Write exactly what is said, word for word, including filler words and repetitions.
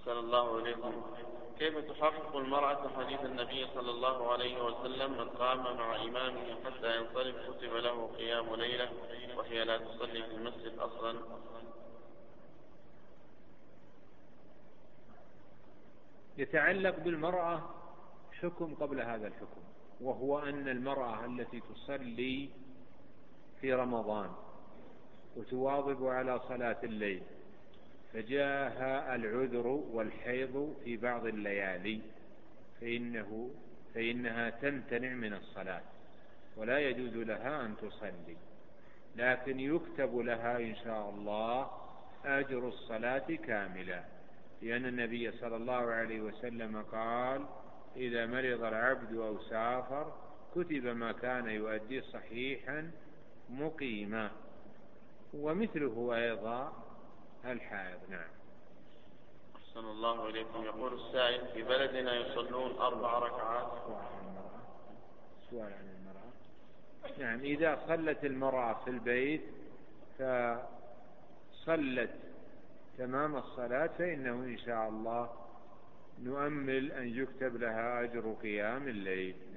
أحسن الله إليكم. كيف تحقق المرأة حديث النبي صلى الله عليه وسلم من قام مع إمامه حتى ينصرف كتب له قيام ليلة وهي لا تصلي في المسجد أصلا؟ يتعلق بالمرأة حكم قبل هذا الحكم، وهو أن المرأة التي تصلي في رمضان وتواظب على صلاة الليل فجاءها العذر والحيض في بعض الليالي فإنه فإنها تمتنع من الصلاة ولا يجوز لها أن تصلي، لكن يكتب لها إن شاء الله أجر الصلاة كاملة، لأن النبي صلى الله عليه وسلم قال: إذا مرض العبد أو سافر كتب ما كان يؤدي صحيحا مقيما، ومثله أيضا الحائض. نعم. أحسن الله إليكم. يقول السائل: في بلدنا يصلون أربع ركعات. سؤال عن المرأة. نعم، إذا صلت المرأة في البيت فصلت تمام الصلاة فإنه إن شاء الله نؤمل أن يكتب لها أجر قيام الليل.